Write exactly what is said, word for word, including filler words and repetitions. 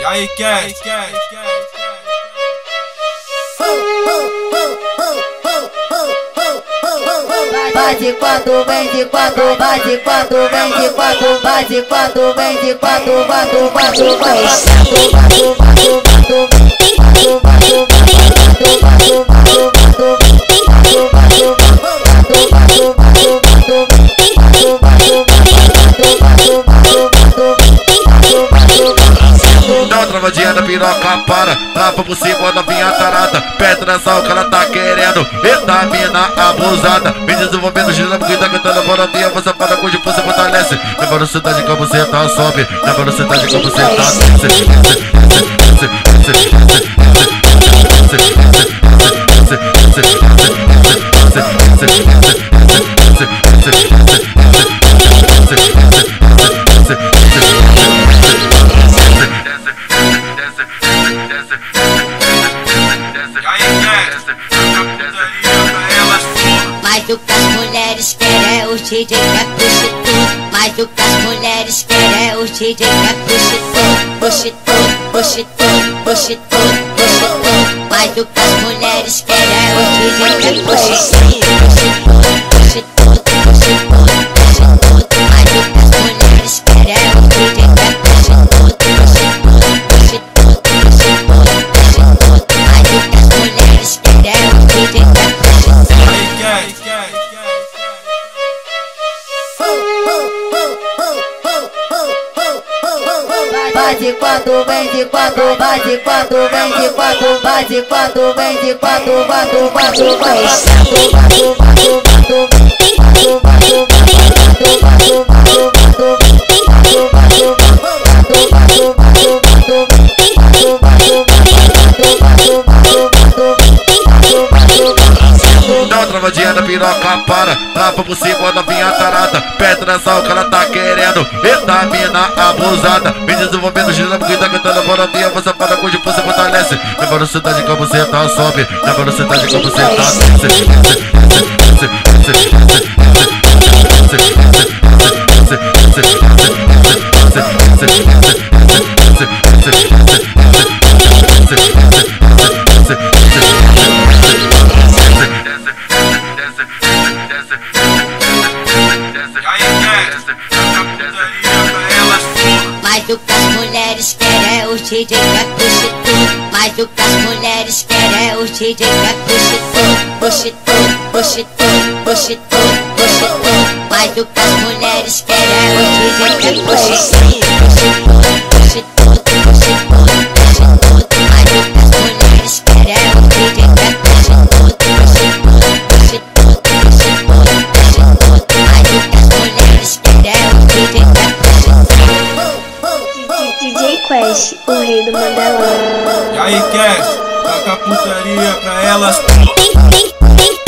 aí, quer? Vai de quatro, vem de quatro, vai de quatro, vem de quatro, vai de quatro, vem de quatro, quatro, quatro, Dá uma travadinha na piroca, para, tapa por cima da minha tarada. Pedra só que ela tá querendo, eita mina abusada. Me desenvolvendo, girando, porque tá cantando a borotinha. Você para com você fortalece. Na velocidade que você tá sobe, na velocidade que você tá Mas o que as mulheres querem é o D J que é prostituto. Mas o que as mulheres querem é o D J que é prostituto. Prostituto, prostituto, prostituto, prostituto. Mas o que as mulheres querem é o D J que é prostituto. Prostituto, prostituto, prostituto, prostituto. Mas o que as mulheres querem é o D J que é prostituto. Prostituto, prostituto, prostituto, prostituto. Mas o que as mulheres querem é o D J que é prostituto. Vai de quatro, vem de quatro, vai de quatro, vem de quatro, vai de quatro, vem de quatro, quatro, quatro, Dá uma travadinha na piroca, para, tapa por cima da minha tarada. Pedra só que ela tá querendo, eita mina abusada. Me desenvolvendo, girando, porque tá cantando a borotinha. Você para com você fortalece. Na velocidade que você tá sobe, na velocidade que você tá Mas o que as mulheres querem é o D J que é prostituto. Mas o que as mulheres querem é o D J que é prostituto. Prostituto, prostituto, prostituto, prostituto. Mas o que as mulheres querem é o D J que é prostituto. Prostituto, prostituto, prostituto, prostituto. Mas o que as mulheres querem é o D J que é prostituto. Prostituto, prostituto, prostituto, prostituto. Mas o que as mulheres querem é o D J que é prostituto. D J Quest, o rei do Mandelão. E aí, Cash, taca a putaria pra elas.